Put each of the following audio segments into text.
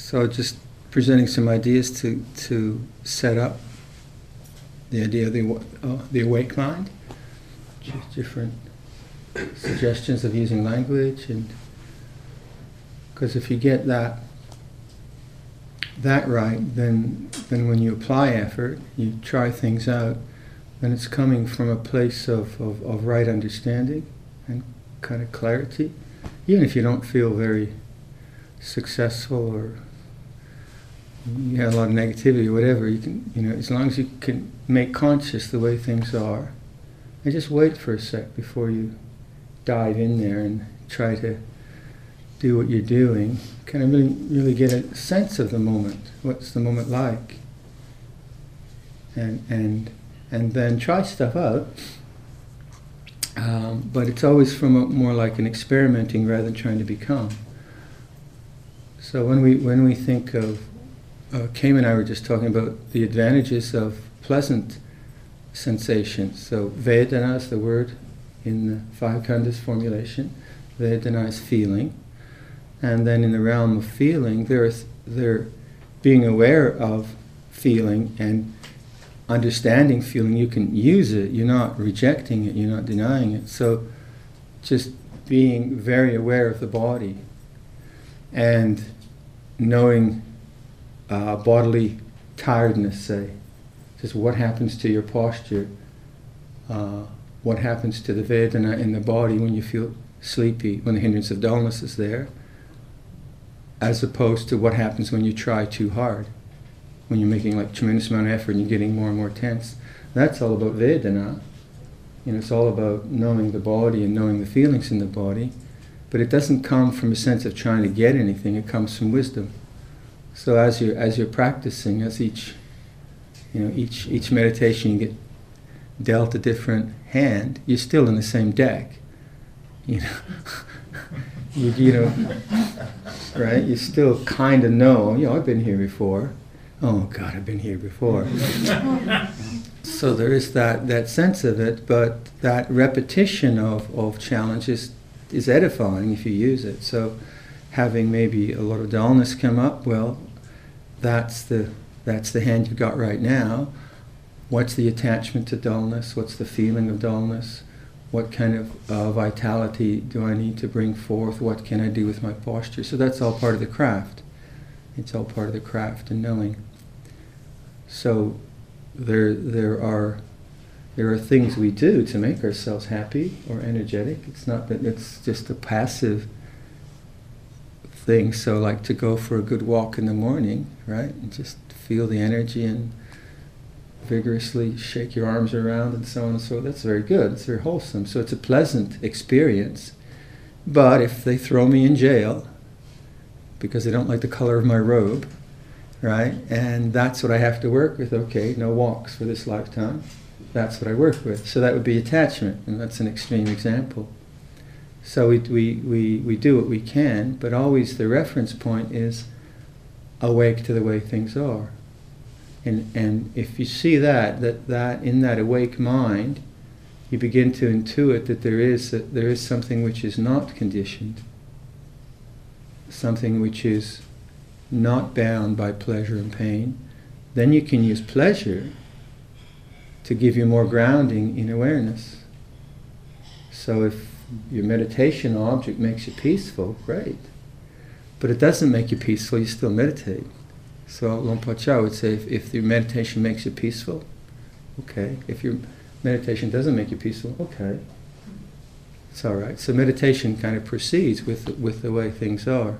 So just presenting some ideas to set up the idea of the awake mind, just different suggestions of using language, and because if you get that right, then when you apply effort, you try things out, then it's coming from a place of right understanding and kind of clarity, even if you don't feel very successful or you have a lot of negativity or whatever. You can, as long as you can make conscious the way things are, and just wait for a sec before you dive in there and try to do what you're doing. Kind of really get a sense of the moment. What's the moment like? And then try stuff out. But it's always from more like an experimenting rather than trying to become. So when we think of, Kame and I were just talking about the advantages of pleasant sensations. So Vedana is the word in the Five Khandhas formulation. Vedana is feeling. And then in the realm of feeling, they're being aware of feeling and understanding feeling. You can use it, you're not rejecting it, you're not denying it. So just being very aware of the body and knowing bodily tiredness, say, just what happens to your posture, what happens to the Vedana in the body when you feel sleepy, when the hindrance of dullness is there, as opposed to what happens when you try too hard, when you're making like tremendous amount of effort and you're getting more and more tense. That's all about Vedana. It's all about knowing the body and knowing the feelings in the body, but it doesn't come from a sense of trying to get anything. It comes from wisdom. So as you're practicing, as each meditation you get dealt a different hand, you're still in the same deck. You right? You still kind of know, I've been here before. Oh God, I've been here before. So there is that sense of it, but that repetition of challenges is edifying if you use it. So having maybe a lot of dullness come up, well, that's the hand you've got right now. What's the attachment to dullness? What's the feeling of dullness? What kind of vitality do I need to bring forth? What can I do with my posture? So that's all part of the craft. It's all part of the craft and knowing. So there are things we do to make ourselves happy or energetic. It's not that it's just a passive thing. So like to go for a good walk in the morning, right? And just feel the energy and vigorously shake your arms around and so on and so on. That's very good. It's very wholesome. So it's a pleasant experience. But if they throw me in jail because they don't like the color of my robe, right? And that's what I have to work with. Okay, no walks for this lifetime. That's what I work with. So that would be attachment, and that's an extreme example. So we do what we can, but always the reference point is awake to the way things are. And if you see that in that awake mind, you begin to intuit that there is something which is not conditioned, something which is not bound by pleasure and pain. Then you can use pleasure to give you more grounding in awareness. So if your meditation object makes you peaceful, great. But it doesn't make you peaceful, you still meditate. So Luang Por would say, if your meditation makes you peaceful, okay. If your meditation doesn't make you peaceful, okay. It's all right. So meditation kind of proceeds with the way things are.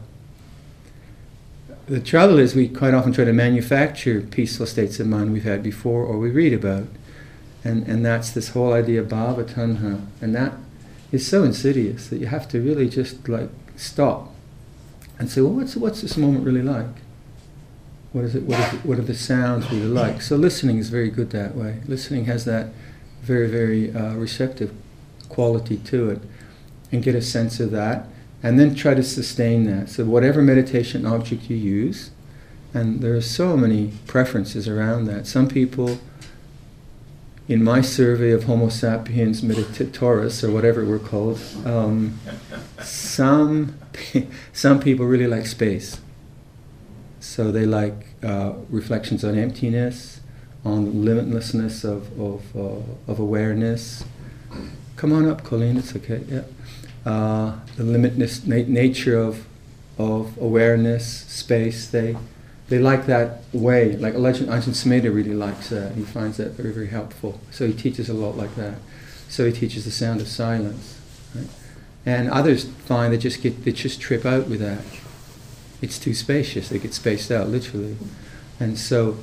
The trouble is we quite often try to manufacture peaceful states of mind we've had before or we read about. And that's this whole idea of bhava tanha. And that is so insidious that you have to really just like stop and say, well, what's this moment really like? What is it? What are the sounds really like? So listening is very good that way. Listening has that very, very receptive quality to it, and get a sense of that, and then try to sustain that. So whatever meditation object you use, and there are so many preferences around that. Some people, in my survey of Homo sapiens meditatoris, or whatever we're called, some people really like space. So they like reflections on emptiness, on limitlessness of awareness. Come on up, Colleen, it's okay, yeah. The limitless nature of awareness, space, they like that way. Like Ajahn Sumedho really likes that. He finds that very, very helpful. So he teaches a lot like that. So he teaches the sound of silence. Right? And others find they just trip out with that. It's too spacious. They get spaced out, literally. And so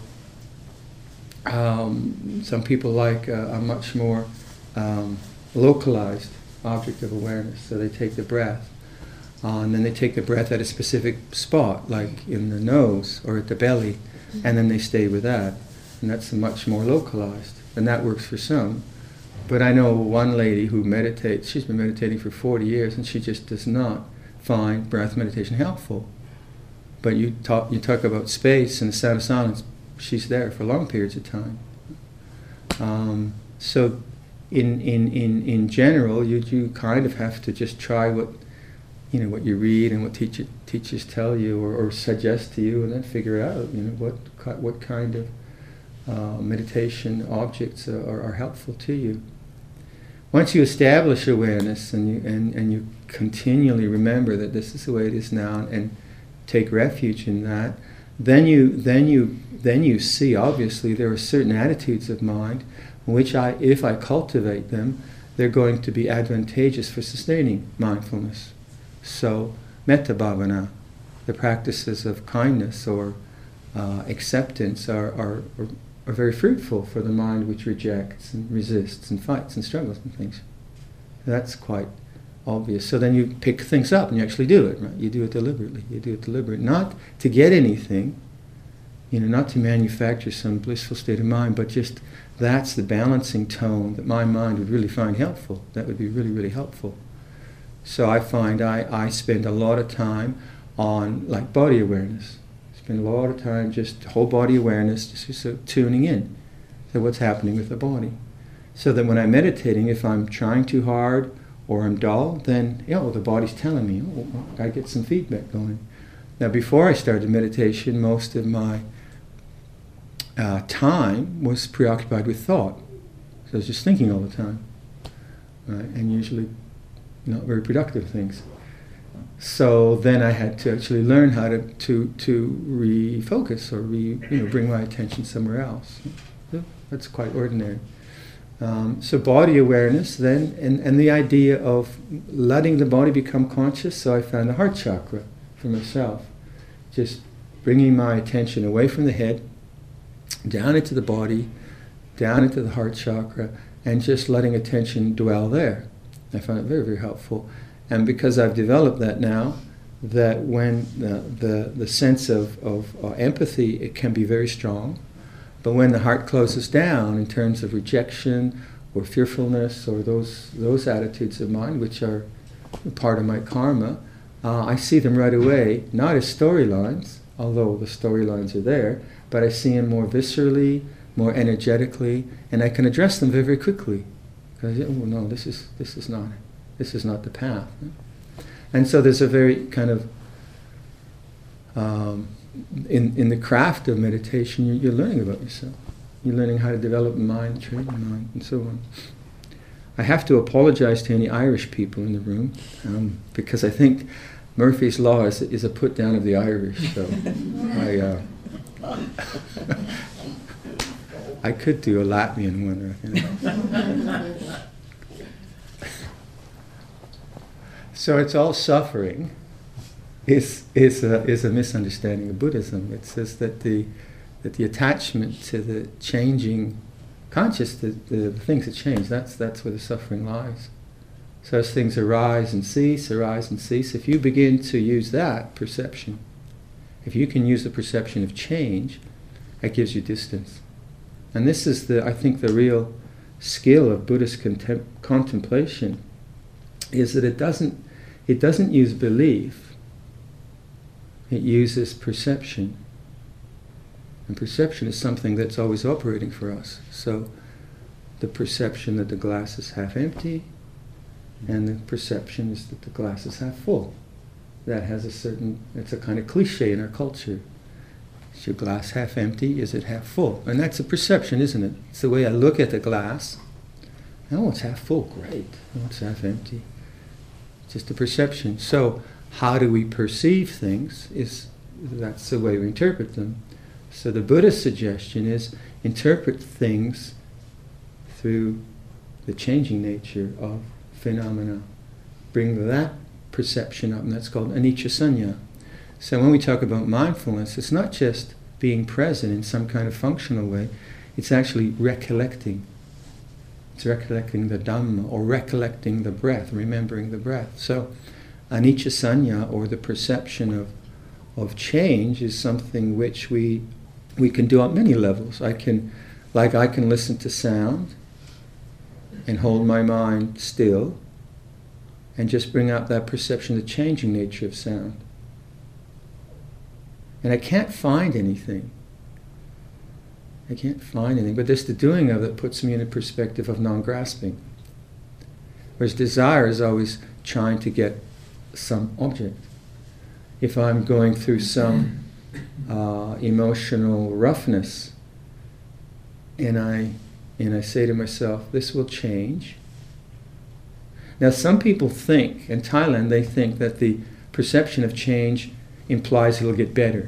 some people like a much more localized object of awareness. So they take the breath, and then they take the breath at a specific spot, like in the nose or at the belly, and then they stay with that. And that's much more localized. And that works for some. But I know one lady who meditates, she's been meditating for 40 years, and she just does not find breath meditation helpful. But you talk about space and the sound of silence, she's there for long periods of time. So in general, you kind of have to just try what you read and what teachers tell you or suggest to you, and then figure out what kind of meditation objects are helpful to you. Once you establish awareness and you continually remember that this is the way it is now, and take refuge in that, then you see, obviously there are certain attitudes of mind which if I cultivate them, they're going to be advantageous for sustaining mindfulness. So metta bhavana, the practices of kindness or acceptance are very fruitful for the mind which rejects and resists and fights and struggles and things. That's quite obvious. So then you pick things up and you actually do it, right? You do it deliberately. You do it deliberately. Not to get anything, not to manufacture some blissful state of mind, but just that's the balancing tone that my mind would really find helpful. That would be really, really helpful. So I find I spend a lot of time on like body awareness. Spend a lot of time just whole body awareness, just sort of tuning in to what's happening with the body. So that when I'm meditating, if I'm trying too hard or I'm dull, then the body's telling me, I get some feedback going. Now before I started meditation, most of my time was preoccupied with thought. So I was just thinking all the time, right? And usually not very productive things. So then I had to actually learn how to refocus or bring my attention somewhere else. That's quite ordinary. So body awareness then, and the idea of letting the body become conscious. So I found the heart chakra for myself, just bringing my attention away from the head, down into the body, down into the heart chakra, and just letting attention dwell there. I found it very, very helpful. And because I've developed that now, that when the sense of empathy, it can be very strong, but when the heart closes down in terms of rejection or fearfulness or those attitudes of mind, which are part of my karma, I see them right away, not as storylines, although the storylines are there, but I see them more viscerally, more energetically, and I can address them very, very quickly. Because no, this is not the path. And so there's a very kind of in the craft of meditation, you're learning about yourself. You're learning how to develop the mind, train the mind, and so on. I have to apologize to any Irish people in the room because I think Murphy's Law is a put down of the Irish. So I could do a Latvian one. So it's all suffering. Is a misunderstanding of Buddhism. It says that the attachment to the changing consciousness, the things that change, that's where the suffering lies. So as things arise and cease, if you begin to use that perception, if you can use the perception of change, that gives you distance. And this is I think the real skill of Buddhist contemplation, is that it doesn't use belief. It uses perception. And perception is something that's always operating for us. So the perception that the glass is half empty, and the perception is that the glass is half full. That has it's a kind of cliche in our culture. Is your glass half empty? Is it half full? And that's a perception, isn't it? It's the way I look at the glass. Oh, it's half full. Great. Oh, it's half empty. It's just a perception. So how do we perceive things? That's the way we interpret them. So the Buddha's suggestion is interpret things through the changing nature of phenomena. Bring that perception up, and that's called anicca sanya. So when we talk about mindfulness, it's not just being present in some kind of functional way, it's actually recollecting. It's recollecting the Dhamma, or recollecting the breath, remembering the breath. So anicca sanya, or the perception of change, is something which we can do on many levels. I can listen to sound and hold my mind still and just bring out that perception of the changing nature of sound. And I can't find anything. But just the doing of it puts me in a perspective of non-grasping. Whereas desire is always trying to get some object. If I'm going through some emotional roughness, and I say to myself, this will change. Now some people think, in Thailand, they think that the perception of change implies it'll get better.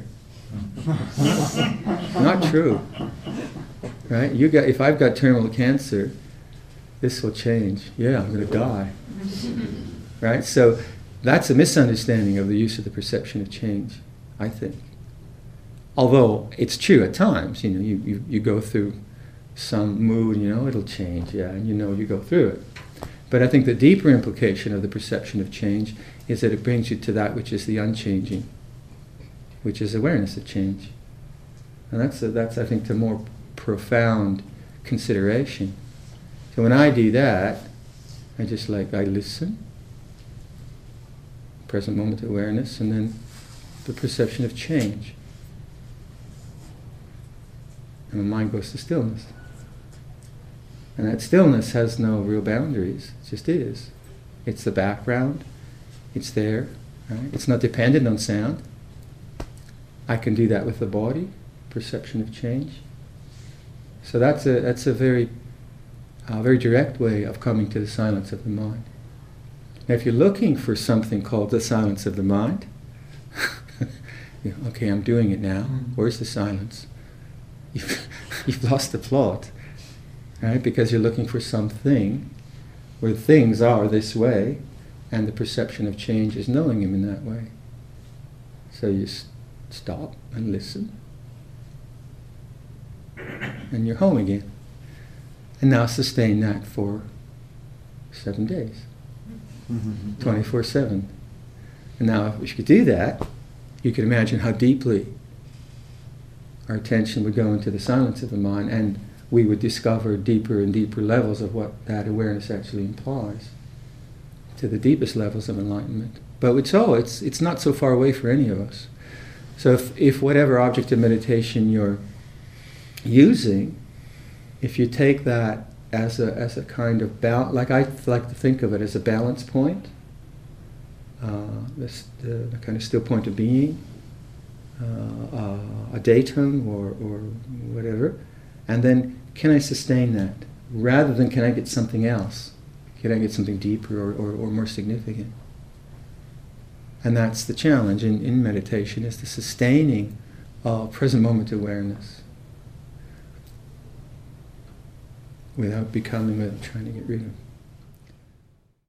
Not true. Right? If I've got terminal cancer, this will change. Yeah, I'm going to die. Right? So that's a misunderstanding of the use of the perception of change, I think. Although it's true at times, you go through some mood, it'll change, and you go through it. But I think the deeper implication of the perception of change is that it brings you to that which is the unchanging, which is awareness of change. And that's I think, the more profound consideration. So when I do that, I listen, present moment awareness, and then the perception of change. And my mind goes to stillness. And that stillness has no real boundaries, it just is. It's the background, it's there, right? It's not dependent on sound. I can do that with the body, perception of change. So that's a very direct way of coming to the silence of the mind. Now if you're looking for something called the silence of the mind, okay, I'm doing it now, where's the silence? You've lost the plot, right? Because you're looking for something where things are this way, and the perception of change is knowing them in that way. So you stop and listen, and you're home again. And now sustain that for 7 days, 24/7. And now if you could do that, you can imagine how deeply our attention would go into the silence of the mind, and we would discover deeper and deeper levels of what that awareness actually implies, to the deepest levels of enlightenment. But it's not so far away for any of us. So if whatever object of meditation you're using, if you take that as a kind of like I like to think of it as a balance point, the kind of still point of being, a datum or whatever, and then can I sustain that rather than can I get something else? Can I get something deeper or more significant? And that's the challenge in meditation, is the sustaining of present moment awareness without trying to get rid of.